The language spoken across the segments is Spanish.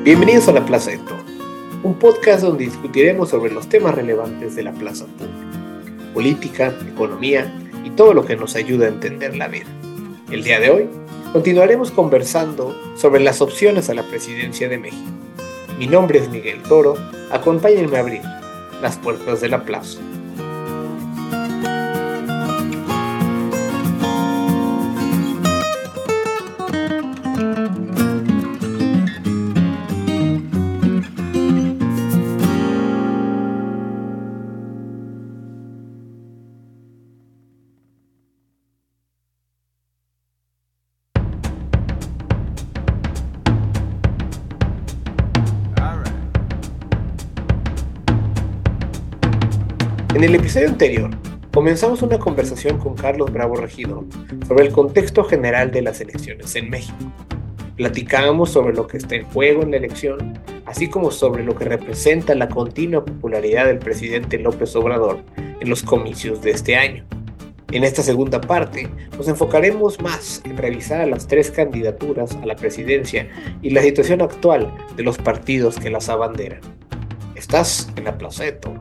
Bienvenidos a La Plaza de Toro, un podcast donde discutiremos sobre los temas relevantes de la plaza pública, política, economía y todo lo que nos ayuda a entender la vida. El día de hoy continuaremos conversando sobre las opciones a la presidencia de México. Mi nombre es Miguel Toro, acompáñenme a abrir las puertas de la plaza. En el episodio anterior, comenzamos una conversación con Carlos Bravo Regidor sobre el contexto general de las elecciones en México. Platicábamos sobre lo que está en juego en la elección, así como sobre lo que representa la continua popularidad del presidente López Obrador en los comicios de este año. En esta segunda parte, nos enfocaremos más en revisar a las tres candidaturas a la presidencia y la situación actual de los partidos que las abanderan. Estás en La Plaza de Toro.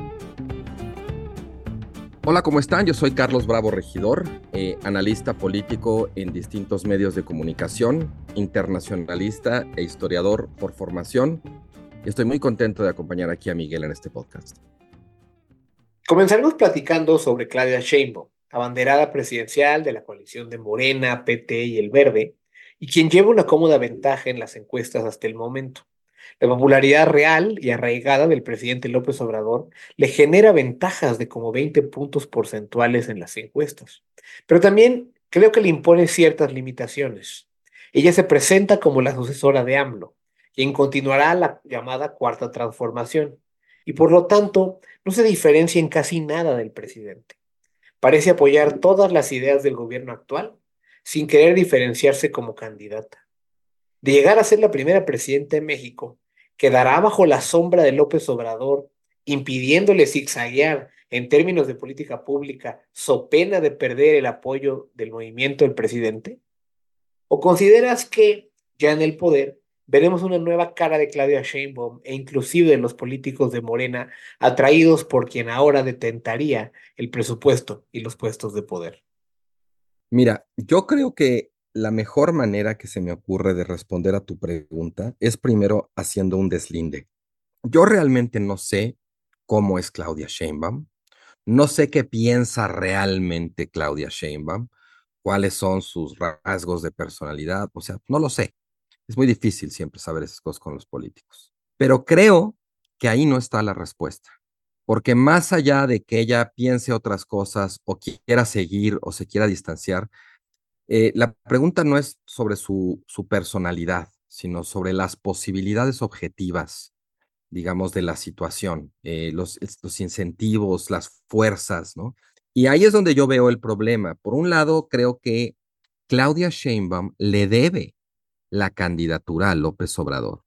Hola, ¿cómo están? Yo soy Carlos Bravo Regidor, analista político en distintos medios de comunicación, internacionalista e historiador por formación. Y estoy muy contento de acompañar aquí a Miguel en este podcast. Comenzaremos platicando sobre Claudia Sheinbaum, abanderada presidencial de la coalición de Morena, PT y El Verde, y quien lleva una cómoda ventaja en las encuestas hasta el momento. La popularidad real y arraigada del presidente López Obrador le genera ventajas de como 20 puntos porcentuales en las encuestas. Pero también creo que le impone ciertas limitaciones. Ella se presenta como la sucesora de AMLO, quien continuará la llamada Cuarta Transformación, y por lo tanto no se diferencia en casi nada del presidente. Parece apoyar todas las ideas del gobierno actual, sin querer diferenciarse como candidata. De llegar a ser la primera presidenta de México, quedará bajo la sombra de López Obrador, impidiéndole zigzaguear en términos de política pública, so pena de perder el apoyo del movimiento del presidente? ¿O consideras que, ya en el poder, veremos una nueva cara de Claudia Sheinbaum e inclusive de los políticos de Morena atraídos por quien ahora detentaría el presupuesto y los puestos de poder? Mira, yo creo que la mejor manera que se me ocurre de responder a tu pregunta es primero haciendo un deslinde. Yo realmente no sé cómo es Claudia Sheinbaum, no sé qué piensa realmente Claudia Sheinbaum, cuáles son sus rasgos de personalidad, o sea, no lo sé. Es muy difícil siempre saber esas cosas con los políticos. Pero creo que ahí no está la respuesta. Porque más allá de que ella piense otras cosas o quiera seguir o se quiera distanciar, la pregunta no es sobre su personalidad, sino sobre las posibilidades objetivas, digamos, de la situación, los incentivos, las fuerzas, ¿no? Y ahí es donde yo veo el problema. Por un lado, creo que Claudia Sheinbaum le debe la candidatura a López Obrador.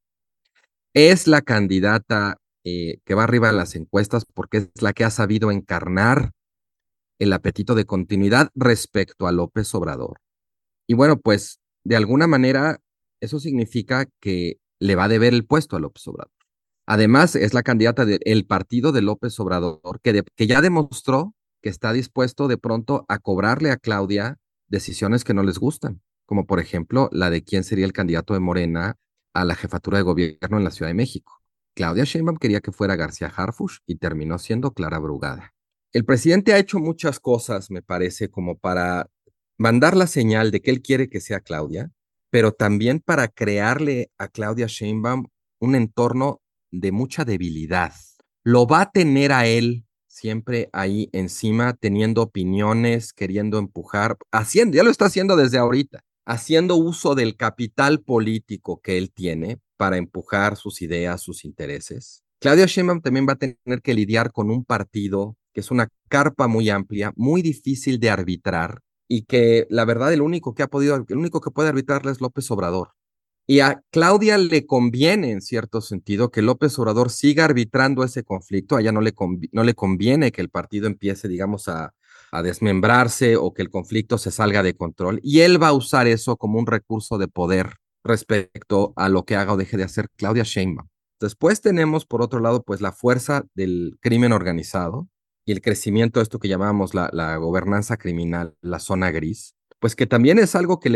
Es la candidata que va arriba en las encuestas porque es la que ha sabido encarnar el apetito de continuidad respecto a López Obrador. Y bueno, pues de alguna manera eso significa que le va a deber el puesto a López Obrador. Además, es la candidata del partido de López Obrador que ya demostró que está dispuesto de pronto a cobrarle a Claudia decisiones que no les gustan, como por ejemplo la de quién sería el candidato de Morena a la jefatura de gobierno en la Ciudad de México. Claudia Sheinbaum quería que fuera García Harfuch y terminó siendo Clara Brugada. El presidente ha hecho muchas cosas, me parece, como para mandar la señal de que él quiere que sea Claudia, pero también para crearle a Claudia Sheinbaum un entorno de mucha debilidad. Lo va a tener a él siempre ahí encima, teniendo opiniones, queriendo empujar, haciendo, ya lo está haciendo desde ahorita, haciendo uso del capital político que él tiene para empujar sus ideas, sus intereses. Claudia Sheinbaum también va a tener que lidiar con un partido que es una carpa muy amplia, muy difícil de arbitrar, y que la verdad el único que puede arbitrarla es López Obrador. Y a Claudia le conviene, en cierto sentido, que López Obrador siga arbitrando ese conflicto. A ella no le conviene que el partido empiece, digamos, a desmembrarse o que el conflicto se salga de control. Y él va a usar eso como un recurso de poder respecto a lo que haga o deje de hacer Claudia Sheinbaum. Después tenemos, por otro lado, pues la fuerza del crimen organizado y el crecimiento de esto que llamamos la gobernanza criminal, la zona gris, pues que también es algo que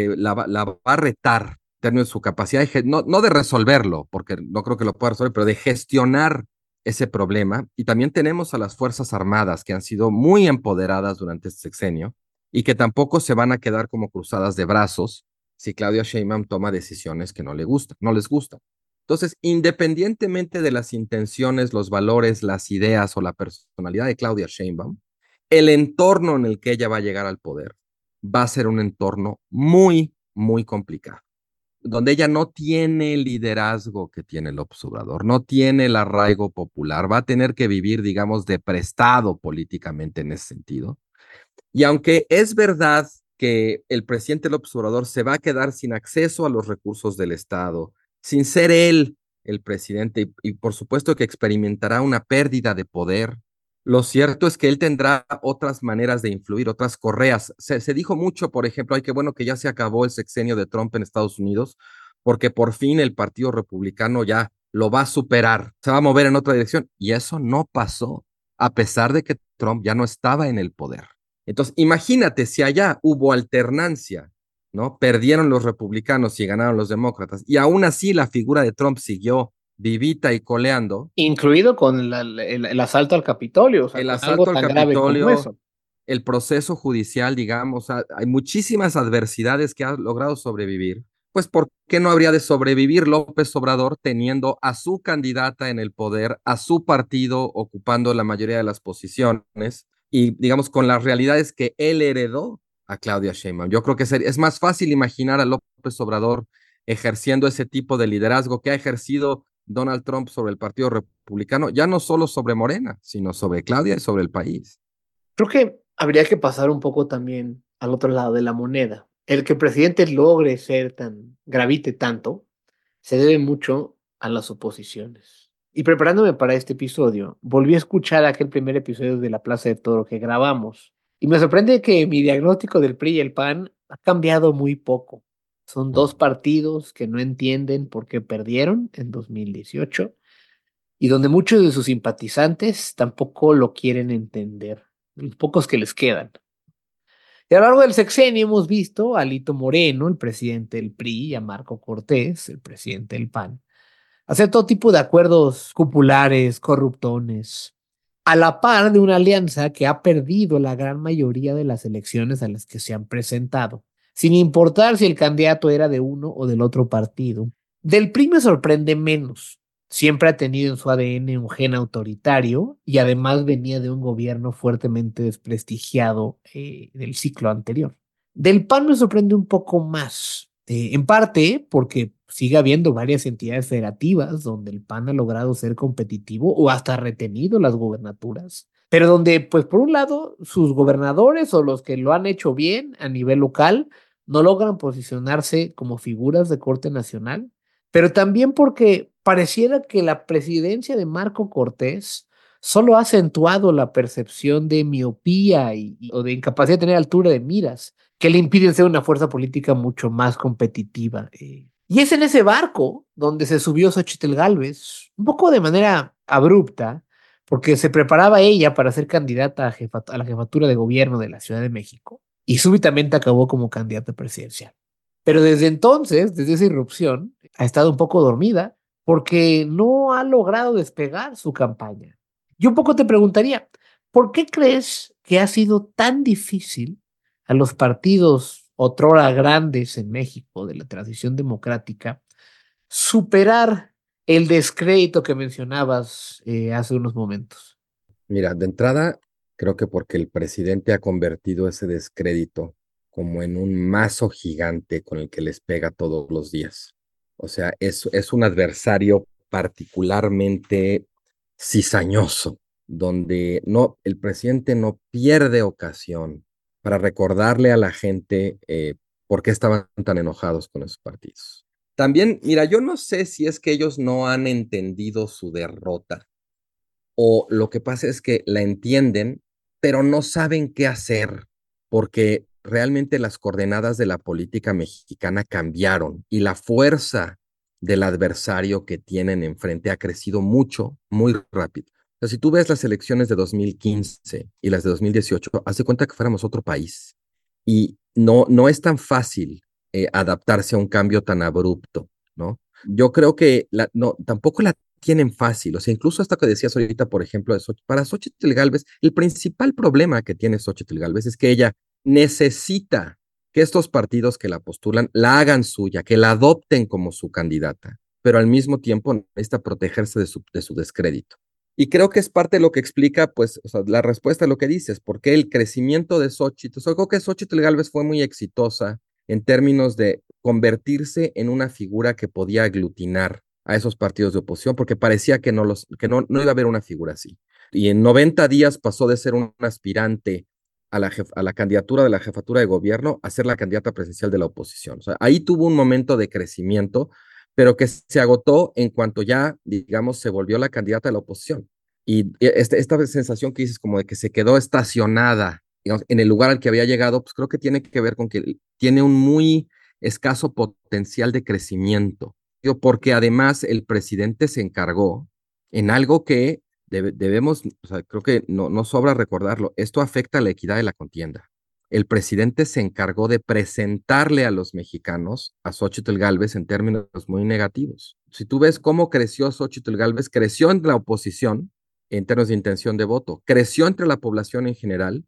la va a retar en términos de su capacidad, no de resolverlo, porque no creo que lo pueda resolver, pero de gestionar ese problema. Y también tenemos a las Fuerzas Armadas que han sido muy empoderadas durante este sexenio y que tampoco se van a quedar como cruzadas de brazos si Claudia Sheinbaum toma decisiones que no les gustan. Entonces, independientemente de las intenciones, los valores, las ideas o la personalidad de Claudia Sheinbaum, el entorno en el que ella va a llegar al poder va a ser un entorno muy, muy complicado, donde ella no tiene el liderazgo que tiene López Obrador, no tiene el arraigo popular, va a tener que vivir, digamos, de prestado políticamente en ese sentido. Y aunque es verdad que el presidente López Obrador se va a quedar sin acceso a los recursos del Estado, sin ser él el presidente, y por supuesto que experimentará una pérdida de poder, lo cierto es que él tendrá otras maneras de influir, otras correas. Se dijo mucho, por ejemplo, ay, qué bueno que ya se acabó el sexenio de Trump en Estados Unidos, porque por fin el Partido Republicano ya lo va a superar, se va a mover en otra dirección. Y eso no pasó, a pesar de que Trump ya no estaba en el poder. Entonces, imagínate si allá hubo alternancia, ¿no? Perdieron los republicanos y ganaron los demócratas, y aún así la figura de Trump siguió vivita y coleando. Incluido con el asalto al Capitolio, o sea, El con algo asalto al tan grave como Capitolio, eso. el proceso judicial, digamos, hay muchísimas adversidades que ha logrado sobrevivir. Pues, ¿por qué no habría de sobrevivir López Obrador teniendo a su candidata en el poder, a su partido ocupando la mayoría de las posiciones y, digamos, con las realidades que él heredó a Claudia Sheinbaum? Yo creo que es más fácil imaginar a López Obrador ejerciendo ese tipo de liderazgo que ha ejercido Donald Trump sobre el Partido Republicano, ya no solo sobre Morena, sino sobre Claudia y sobre el país. Creo que habría que pasar un poco también al otro lado de la moneda. El que el presidente logre ser tan, gravite tanto, se debe mucho a las oposiciones. Y preparándome para este episodio, volví a escuchar aquel primer episodio de La Plaza de Toro que grabamos. Y me sorprende que mi diagnóstico del PRI y el PAN ha cambiado muy poco. Son dos partidos que no entienden por qué perdieron en 2018 y donde muchos de sus simpatizantes tampoco lo quieren entender, los pocos que les quedan. Y a lo largo del sexenio hemos visto a Alito Moreno, el presidente del PRI, y a Marco Cortés, el presidente del PAN, hacer todo tipo de acuerdos cupulares, corruptones, a la par de una alianza que ha perdido la gran mayoría de las elecciones a las que se han presentado, sin importar si el candidato era de uno o del otro partido. Del PRI me sorprende menos. Siempre ha tenido en su ADN un gen autoritario y además venía de un gobierno fuertemente desprestigiado del ciclo anterior. Del PAN me sorprende un poco más, en parte porque sigue habiendo varias entidades federativas donde el PAN ha logrado ser competitivo o hasta retenido las gobernaturas, pero donde, pues por un lado, sus gobernadores o los que lo han hecho bien a nivel local no logran posicionarse como figuras de corte nacional, pero también porque pareciera que la presidencia de Marco Cortés solo ha acentuado la percepción de miopía o de incapacidad de tener altura de miras que le impiden ser una fuerza política mucho más competitiva. Y es en ese barco donde se subió Xochitl Gálvez, un poco de manera abrupta, porque se preparaba ella para ser candidata a la jefatura de gobierno de la Ciudad de México y súbitamente acabó como candidata presidencial. Pero desde entonces, desde esa irrupción, ha estado un poco dormida porque no ha logrado despegar su campaña. Yo un poco te preguntaría, ¿por qué crees que ha sido tan difícil a los partidos otrora grandes en México de la transición democrática superar el descrédito que mencionabas hace unos momentos? Mira, de entrada, creo que porque el presidente ha convertido ese descrédito como en un mazo gigante con el que les pega todos los días. O sea, es un adversario particularmente cizañoso, donde el presidente no pierde ocasión para recordarle a la gente por qué estaban tan enojados con esos partidos. También, mira, yo no sé si es que ellos no han entendido su derrota o lo que pasa es que la entienden, pero no saben qué hacer, porque realmente las coordenadas de la política mexicana cambiaron y la fuerza del adversario que tienen enfrente ha crecido mucho, muy rápido. O sea, si tú ves las elecciones de 2015 y las de 2018, haz de cuenta que fuéramos otro país. Y no es tan fácil adaptarse a un cambio tan abrupto, ¿no? Yo creo que tampoco la tienen fácil. O sea, incluso hasta que decías ahorita, por ejemplo, para Xóchitl Gálvez, el principal problema que tiene Xóchitl Gálvez es que ella necesita que estos partidos que la postulan la hagan suya, que la adopten como su candidata, pero al mismo tiempo necesita protegerse de su descrédito. Y creo que es parte de lo que explica, pues, o sea, la respuesta a lo que dices, porque el crecimiento de Xóchitl, o sea, creo que Xóchitl Gálvez fue muy exitosa en términos de convertirse en una figura que podía aglutinar a esos partidos de oposición, porque parecía que no iba a haber una figura así. Y en 90 días pasó de ser un aspirante a la candidatura de la jefatura de gobierno a ser la candidata presidencial de la oposición. O sea, ahí tuvo un momento de crecimiento, pero que se agotó en cuanto ya, digamos, se volvió la candidata de la oposición. Y esta sensación que dices como de que se quedó estacionada, digamos, en el lugar al que había llegado, pues creo que tiene que ver con que tiene un muy escaso potencial de crecimiento, porque además el presidente se encargó en algo que debemos, o sea, creo que no sobra recordarlo, esto afecta a la equidad de la contienda. El presidente se encargó de presentarle a los mexicanos a Xóchitl Gálvez en términos muy negativos. Si tú ves cómo creció Xóchitl Gálvez, creció en la oposición en términos de intención de voto, creció entre la población en general,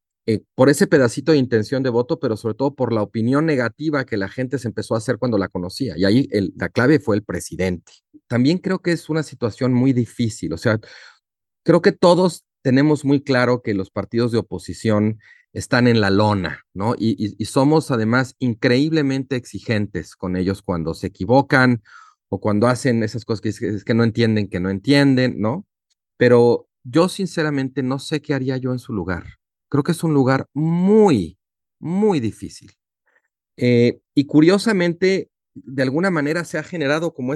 por ese pedacito de intención de voto, pero sobre todo por la opinión negativa que la gente se empezó a hacer cuando la conocía. Y ahí la clave fue el presidente. También creo que es una situación muy difícil. O sea, creo que todos tenemos muy claro que los partidos de oposición están en la lona, ¿no? Y somos además increíblemente exigentes con ellos cuando se equivocan o cuando hacen esas cosas que no entienden, ¿no? Pero yo sinceramente no sé qué haría yo en su lugar. Creo que es un lugar muy, muy difícil. Y curiosamente, de alguna manera se ha generado como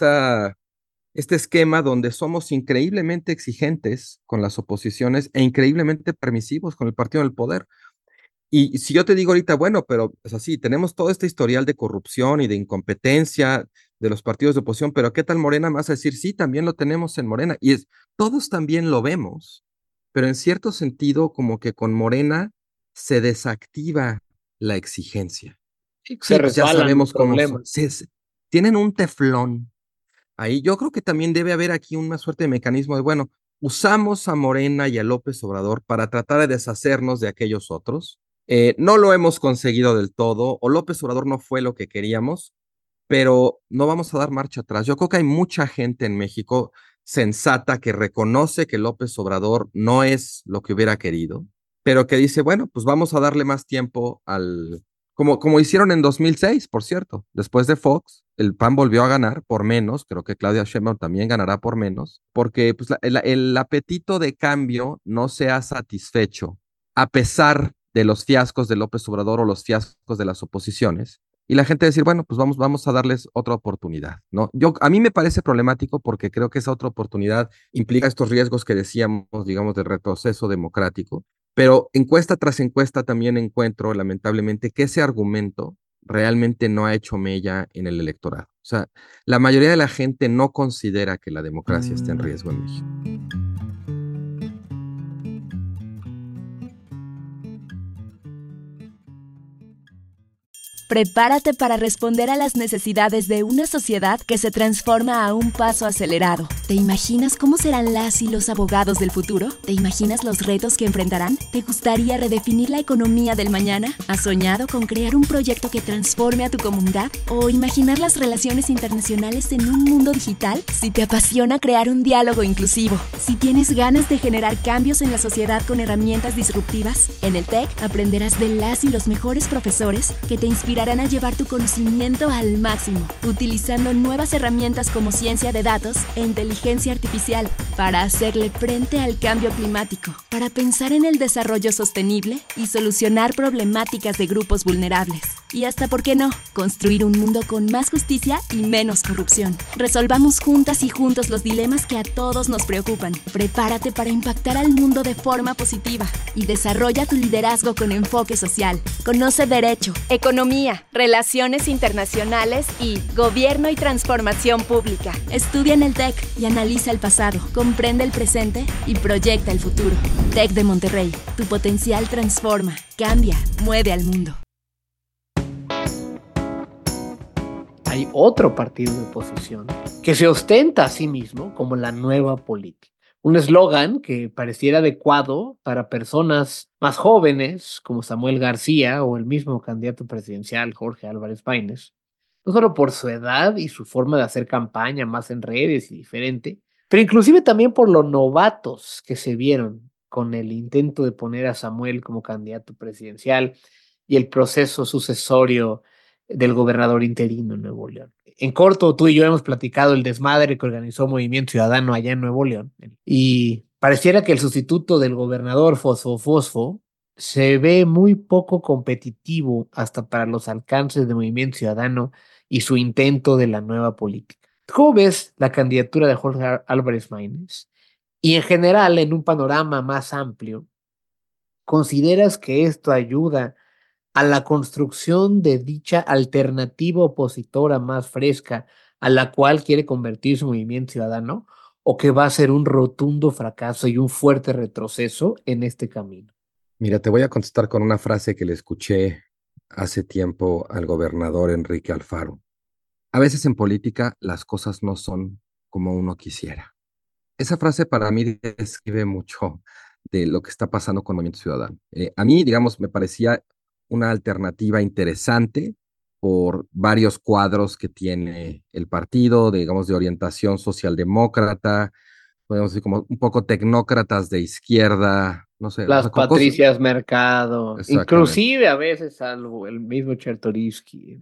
este esquema donde somos increíblemente exigentes con las oposiciones e increíblemente permisivos con el partido del poder. Y si yo te digo ahorita, bueno, pero es así, tenemos todo este historial de corrupción y de incompetencia de los partidos de oposición, pero ¿qué tal Morena? Me vas a decir, sí, también lo tenemos en Morena. Todos también lo vemos, pero en cierto sentido, como que con Morena se desactiva la exigencia. Se Sí, pues ya resbalan los sabemos cómo son. problemas. Tienen un teflón. Ahí yo creo que también debe haber aquí una suerte de mecanismo de, bueno, usamos a Morena y a López Obrador para tratar de deshacernos de aquellos otros. No lo hemos conseguido del todo, o López Obrador no fue lo que queríamos, pero no vamos a dar marcha atrás. Yo creo que hay mucha gente en México sensata que reconoce que López Obrador no es lo que hubiera querido, pero que dice, bueno, pues vamos a darle más tiempo como hicieron en 2006, por cierto. Después de Fox, el PAN volvió a ganar por menos, creo que Claudia Sheinbaum también ganará por menos, porque pues, el apetito de cambio no se ha satisfecho, a pesar de los fiascos de López Obrador o los fiascos de las oposiciones. Y la gente decir, bueno, pues vamos a darles otra oportunidad, ¿no? A mí me parece problemático porque creo que esa otra oportunidad implica estos riesgos que decíamos, digamos, del retroceso democrático, pero encuesta tras encuesta también encuentro, lamentablemente, que ese argumento realmente no ha hecho mella en el electorado. O sea, la mayoría de la gente no considera que la democracia esté en riesgo en México. Prepárate para responder a las necesidades de una sociedad que se transforma a un paso acelerado. ¿Te imaginas cómo serán las y los abogados del futuro? ¿Te imaginas los retos que enfrentarán? ¿Te gustaría redefinir la economía del mañana? ¿Has soñado con crear un proyecto que transforme a tu comunidad? ¿O imaginar las relaciones internacionales en un mundo digital? Si te apasiona crear un diálogo inclusivo, si tienes ganas de generar cambios en la sociedad con herramientas disruptivas, en el TEC aprenderás de las y los mejores profesores que te inspirarán a llevar tu conocimiento al máximo, utilizando nuevas herramientas como ciencia de datos e inteligencia inteligencia artificial, para hacerle frente al cambio climático, para pensar en el desarrollo sostenible y solucionar problemáticas de grupos vulnerables. Y hasta, ¿por qué no?, construir un mundo con más justicia y menos corrupción. Resolvamos juntas y juntos los dilemas que a todos nos preocupan. Prepárate para impactar al mundo de forma positiva y desarrolla tu liderazgo con enfoque social. Conoce Derecho, Economía, Relaciones Internacionales y Gobierno y Transformación Pública. Estudia en el TEC y analiza el pasado, comprende el presente y proyecta el futuro. TEC de Monterrey, tu potencial transforma, cambia, mueve al mundo. Hay otro partido de oposición que se ostenta a sí mismo como la nueva política. Un eslogan que pareciera adecuado para personas más jóvenes como Samuel García o el mismo candidato presidencial Jorge Álvarez Maínez, no solo por su edad y su forma de hacer campaña más en redes y diferente, pero inclusive también por lo novatos que se vieron con el intento de poner a Samuel como candidato presidencial y el proceso sucesorio del gobernador interino en Nuevo León. En corto, tú y yo hemos platicado el desmadre que organizó Movimiento Ciudadano allá en Nuevo León, y pareciera que el sustituto del gobernador Fosfo se ve muy poco competitivo hasta para los alcances de Movimiento Ciudadano y su intento de la nueva política. ¿Cómo ves la candidatura de Jorge Álvarez Maínez? Y en general, en un panorama más amplio, ¿consideras que esto ayuda a la construcción de dicha alternativa opositora más fresca a la cual quiere convertirse Movimiento Ciudadano, o que va a ser un rotundo fracaso y un fuerte retroceso en este camino? Mira, te voy a contestar con una frase que le escuché hace tiempo al gobernador Enrique Alfaro. A veces en política las cosas no son como uno quisiera. Esa frase para mí describe mucho de lo que está pasando con Movimiento Ciudadano. A mí, digamos, me parecía una alternativa interesante por varios cuadros que tiene el partido, digamos, de orientación socialdemócrata, podemos decir como un poco tecnócratas de izquierda, no sé, o Las sea, con cosas. Patricias Mercado, Exactamente. inclusive a veces algo, el mismo Chertorivsky.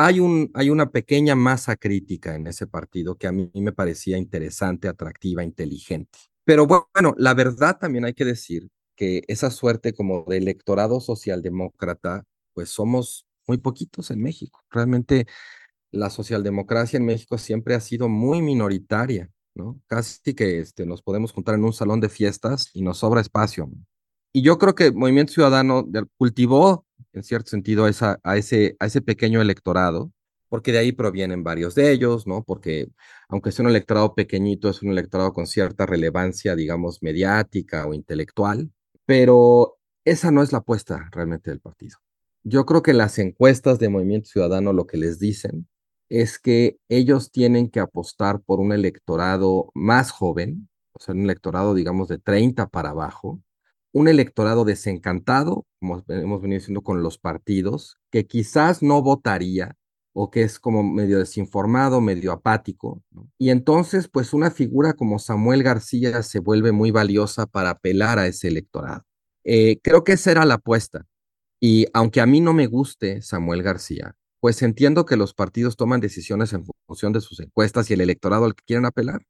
Hay una pequeña masa crítica en ese partido que a mí me parecía interesante, atractiva, inteligente. Pero bueno, la verdad también hay que decir que esa suerte como de electorado socialdemócrata, pues somos muy poquitos en México. Realmente la socialdemocracia en México siempre ha sido muy minoritaria, ¿no? Casi que nos podemos juntar en un salón de fiestas y nos sobra espacio, ¿no? Y yo creo que Movimiento Ciudadano cultivó, en cierto sentido, a ese pequeño electorado, porque de ahí provienen varios de ellos, ¿no? Porque aunque sea un electorado pequeñito, es un electorado con cierta relevancia, digamos, mediática o intelectual, pero esa no es la apuesta realmente del partido. Yo creo que las encuestas de Movimiento Ciudadano lo que les dicen es que ellos tienen que apostar por un electorado más joven, o sea, un electorado, digamos, de 30 para abajo, un electorado desencantado, como hemos venido diciendo con los partidos, que quizás no votaría o que es como medio desinformado, medio apático, ¿no? Y entonces, pues una figura como Samuel García se vuelve muy valiosa para apelar a ese electorado. Creo que esa era la apuesta. Y aunque a mí no me guste Samuel García, pues entiendo que los partidos toman decisiones en función de sus encuestas y el electorado al que quieren apelar.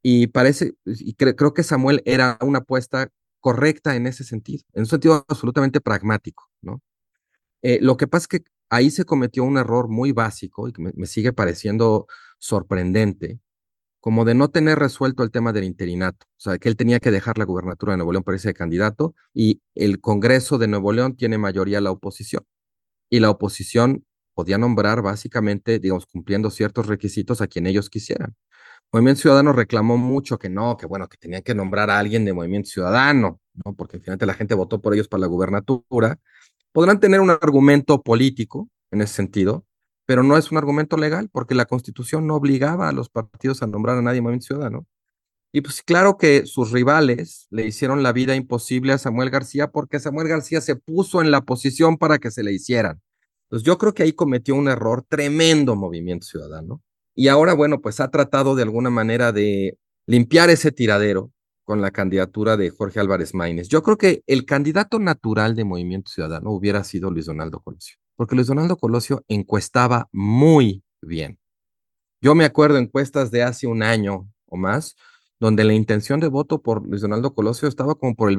Creo que Samuel era una apuesta correcta en un sentido absolutamente pragmático, ¿no? Lo que pasa es que ahí se cometió un error muy básico y que me sigue pareciendo sorprendente, como de no tener resuelto el tema del interinato. O sea, que él tenía que dejar la gubernatura de Nuevo León para irse de candidato y el Congreso de Nuevo León tiene mayoría la oposición. Y la oposición podía nombrar básicamente, digamos, cumpliendo ciertos requisitos a quien ellos quisieran. Movimiento Ciudadano reclamó mucho que no, que bueno, que tenían que nombrar a alguien de Movimiento Ciudadano, ¿no? Porque finalmente la gente votó por ellos para la gubernatura. Podrán tener un argumento político en ese sentido, pero no es un argumento legal porque la Constitución no obligaba a los partidos a nombrar a nadie en Movimiento Ciudadano. Y pues claro que sus rivales le hicieron la vida imposible a Samuel García porque Samuel García se puso en la posición para que se le hicieran. Entonces yo creo que ahí cometió un error tremendo Movimiento Ciudadano. Y ahora, bueno, pues ha tratado de alguna manera de limpiar ese tiradero con la candidatura de Jorge Álvarez Maínez. Yo creo que el candidato natural de Movimiento Ciudadano hubiera sido Luis Donaldo Colosio, porque Luis Donaldo Colosio encuestaba muy bien. Yo me acuerdo encuestas de hace un año o más, donde la intención de voto por Luis Donaldo Colosio estaba como por el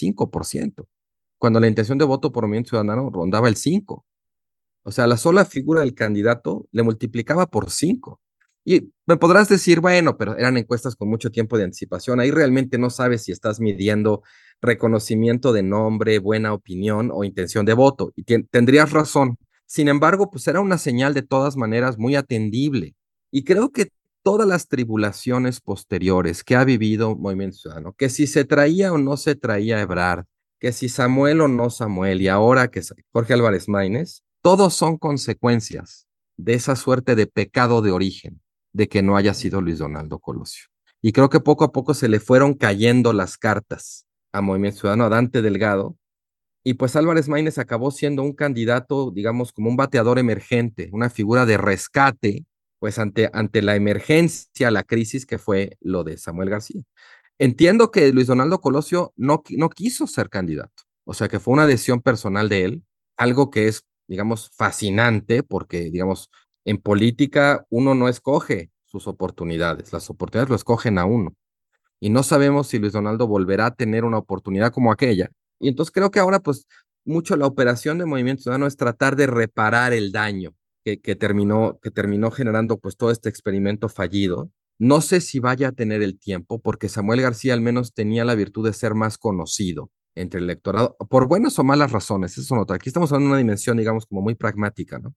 25%, cuando la intención de voto por Movimiento Ciudadano rondaba el 5%. O sea, la sola figura del candidato le multiplicaba por 5. Y me podrás decir, bueno, pero eran encuestas con mucho tiempo de anticipación. Ahí realmente no sabes si estás midiendo reconocimiento de nombre, buena opinión o intención de voto. Y tendrías razón. Sin embargo, pues era una señal de todas maneras muy atendible. Y creo que todas las tribulaciones posteriores que ha vivido Movimiento Ciudadano, que si se traía o no se traía Ebrard, que si Samuel o no Samuel, y ahora que Jorge Álvarez Maínez, todos son consecuencias de esa suerte de pecado de origen, de que no haya sido Luis Donaldo Colosio. Y creo que poco a poco se le fueron cayendo las cartas a Movimiento Ciudadano, a Dante Delgado, y pues Álvarez Maínez acabó siendo un candidato, digamos, como un bateador emergente, una figura de rescate, pues ante la emergencia, la crisis que fue lo de Samuel García. Entiendo que Luis Donaldo Colosio no quiso ser candidato, o sea que fue una decisión personal de él, algo que es, digamos, fascinante porque, digamos, en política uno no escoge sus oportunidades, las oportunidades lo escogen a uno. Y no sabemos si Luis Donaldo volverá a tener una oportunidad como aquella. Y entonces creo que ahora, pues, mucho la operación de Movimiento Ciudadano es tratar de reparar el daño que terminó generando, pues, todo este experimento fallido. No sé si vaya a tener el tiempo, porque Samuel García al menos tenía la virtud de ser más conocido entre el electorado, por buenas o malas razones, eso nota. Aquí estamos hablando de una dimensión, digamos, como muy pragmática, ¿no?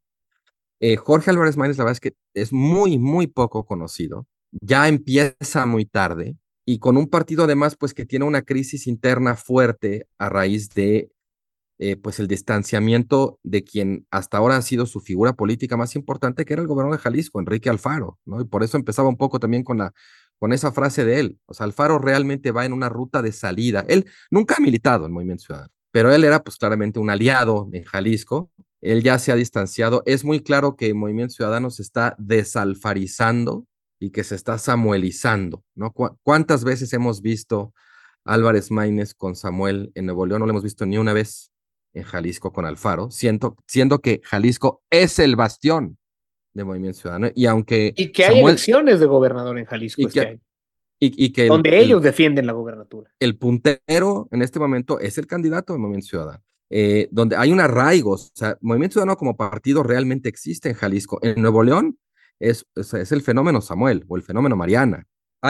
Jorge Álvarez Maínez, la verdad es que es muy, muy poco conocido, ya empieza muy tarde y con un partido además, pues que tiene una crisis interna fuerte a raíz de, pues el distanciamiento de quien hasta ahora ha sido su figura política más importante, que era el gobernador de Jalisco, Enrique Alfaro, ¿no? Y por eso empezaba un poco también con esa frase de él. O sea, Alfaro realmente va en una ruta de salida. Él nunca ha militado en Movimiento Ciudadano, pero él era pues claramente un aliado en Jalisco. Él ya se ha distanciado. Es muy claro que el Movimiento Ciudadano se está desalfarizando y que se está samuelizando, ¿no? ¿Cuántas veces hemos visto Álvarez Maínez con Samuel en Nuevo León? No lo hemos visto ni una vez en Jalisco con Alfaro, siendo que Jalisco es el bastión de Movimiento Ciudadano. Y aunque Y que hay Samuel, elecciones de gobernador en Jalisco y este que, año, y que donde ellos defienden la gobernatura. el puntero en este momento es el candidato de Movimiento Ciudadano, donde hay un arraigo, o sea, Movimiento Ciudadano como partido realmente existe en Jalisco. En Nuevo León es el fenómeno Samuel o el fenómeno Mariana.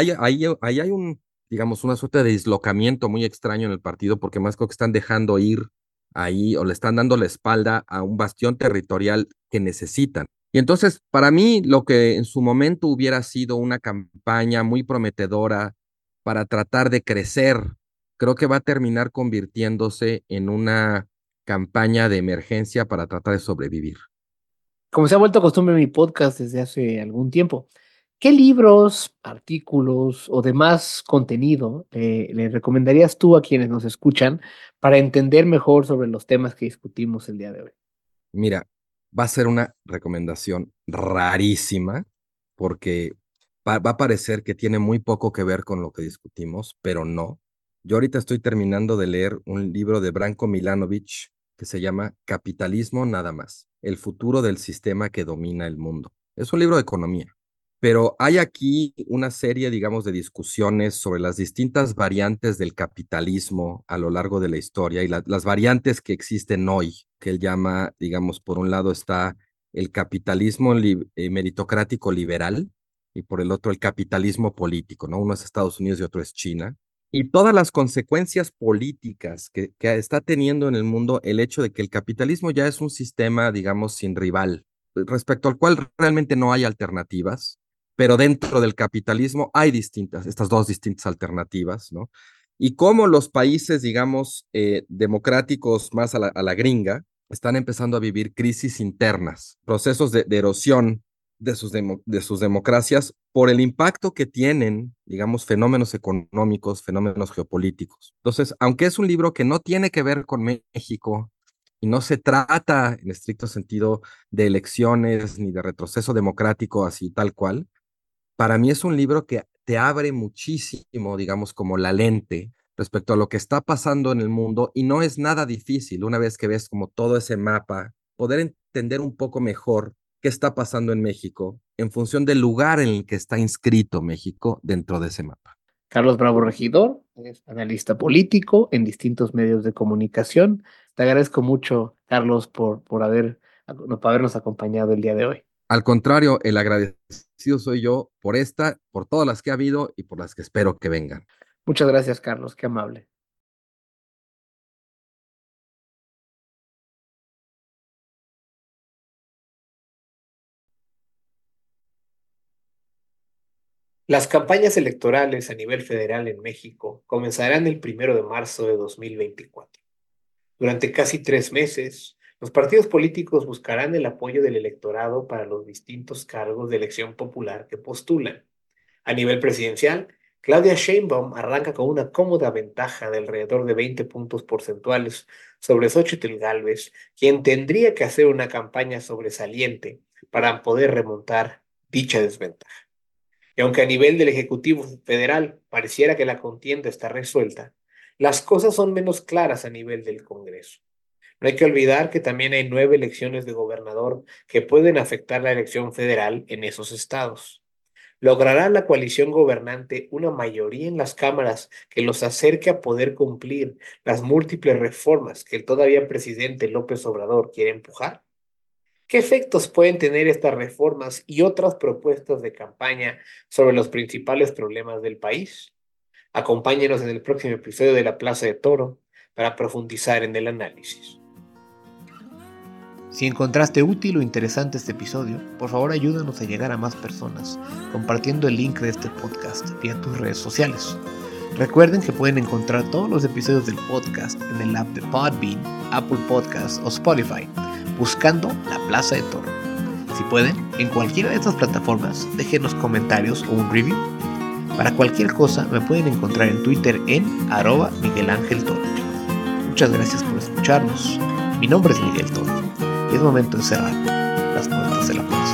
Ahí hay digamos, una suerte de dislocamiento muy extraño en el partido porque más creo que están dejando ir ahí o le están dando la espalda a un bastión territorial que necesitan. Y entonces, para mí, lo que en su momento hubiera sido una campaña muy prometedora para tratar de crecer, creo que va a terminar convirtiéndose en una campaña de emergencia para tratar de sobrevivir. Como se ha vuelto costumbre en mi podcast desde hace algún tiempo, ¿qué libros, artículos o demás contenido le recomendarías tú a quienes nos escuchan para entender mejor sobre los temas que discutimos el día de hoy? Mira, va a ser una recomendación rarísima porque va a parecer que tiene muy poco que ver con lo que discutimos, pero no. Yo ahorita estoy terminando de leer un libro de Branko Milanovic que se llama Capitalismo nada más, el futuro del sistema que domina el mundo. Es un libro de economía, pero hay aquí una serie, digamos, de discusiones sobre las distintas variantes del capitalismo a lo largo de la historia y las variantes que existen hoy, que él llama, digamos, por un lado está el capitalismo meritocrático liberal y por el otro el capitalismo político, ¿no? Uno es Estados Unidos y otro es China. Y todas las consecuencias políticas que está teniendo en el mundo el hecho de que el capitalismo ya es un sistema, digamos, sin rival, respecto al cual realmente no hay alternativas, pero dentro del capitalismo hay estas dos distintas alternativas, ¿no? Y cómo los países, digamos, democráticos más a la gringa, están empezando a vivir crisis internas, procesos de erosión de sus democracias por el impacto que tienen, digamos, fenómenos económicos, fenómenos geopolíticos. Entonces, aunque es un libro que no tiene que ver con México y no se trata en estricto sentido de elecciones ni de retroceso democrático así tal cual, para mí es un libro que te abre muchísimo, digamos, como la lente respecto a lo que está pasando en el mundo y no es nada difícil, una vez que ves como todo ese mapa, poder entender un poco mejor qué está pasando en México en función del lugar en el que está inscrito México dentro de ese mapa. Carlos Bravo Regidor es analista político en distintos medios de comunicación. Te agradezco mucho, Carlos, por habernos acompañado el día de hoy. Al contrario, el agradecido soy yo por todas las que ha habido y por las que espero que vengan. Muchas gracias, Carlos, qué amable. Las campañas electorales a nivel federal en México comenzarán el 1 de marzo de 2024. Durante casi 3 meses, los partidos políticos buscarán el apoyo del electorado para los distintos cargos de elección popular que postulan. A nivel presidencial, Claudia Sheinbaum arranca con una cómoda ventaja de alrededor de 20 puntos porcentuales sobre Xóchitl Gálvez, quien tendría que hacer una campaña sobresaliente para poder remontar dicha desventaja. Y aunque a nivel del Ejecutivo Federal pareciera que la contienda está resuelta, las cosas son menos claras a nivel del Congreso. No hay que olvidar que también hay 9 elecciones de gobernador que pueden afectar la elección federal en esos estados. ¿Logrará la coalición gobernante una mayoría en las cámaras que los acerque a poder cumplir las múltiples reformas que el todavía presidente López Obrador quiere empujar? ¿Qué efectos pueden tener estas reformas y otras propuestas de campaña sobre los principales problemas del país? Acompáñenos en el próximo episodio de La Plaza de Toro para profundizar en el análisis. Si encontraste útil o interesante este episodio, por favor ayúdanos a llegar a más personas compartiendo el link de este podcast vía tus redes sociales. Recuerden que pueden encontrar todos los episodios del podcast en el app de Podbean, Apple Podcasts o Spotify, buscando La Plaza de Toro. Si pueden, en cualquiera de estas plataformas, déjenos comentarios o un review. Para cualquier cosa, me pueden encontrar en Twitter en @MiguelAngelToro. Muchas gracias por escucharnos. Mi nombre es Miguel Toro y es momento de cerrar las puertas de la plaza.